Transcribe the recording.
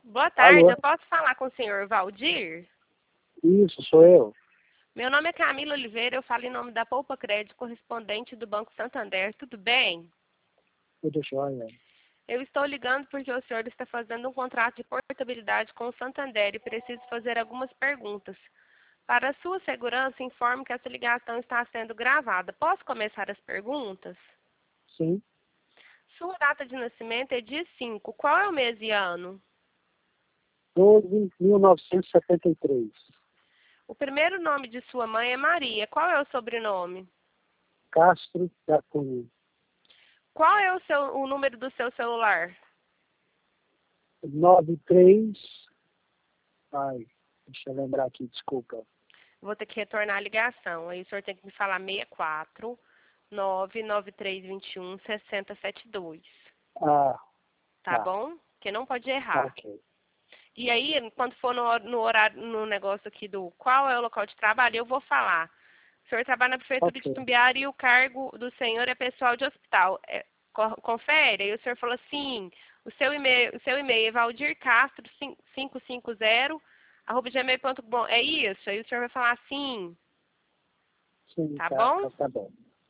Boa tarde, Alô? eu posso falar com o senhor Valdir? Isso, sou eu. Meu nome é Camila Oliveira, eu falo em nome da Poupa Crédito, correspondente do Banco Santander. Tudo bem? Tudo jóia. Eu estou ligando porque o senhor está fazendo um contrato de portabilidade com o Santander e preciso fazer algumas perguntas. Para a sua segurança, informe que essa ligação está sendo gravada. Posso começar as perguntas? Sim, Sua data de nascimento é dia 5. Qual é o mês e ano? 12.973. O primeiro nome de sua mãe é Maria. Qual é o sobrenome? Castro da Cunha. Qual é o número do seu celular? 93. Ai, deixa eu lembrar aqui, desculpa. Vou ter que retornar a ligação. Aí o senhor tem que me falar 64 99321 6072. Ah, Tá tá. bom? Porque não pode errar. Ok. E aí, quando for no horário, no negócio aqui do qual é o local de trabalho, eu vou falar. O senhor trabalha na prefeitura de Ok. Itumbiara e o cargo do senhor é pessoal de hospital. Confere? Aí o senhor falou assim, o seu e-mail é valdircastro550 @gmail.com. É isso? Aí o senhor vai falar sim, Sim, tá tá, bom? tá bom.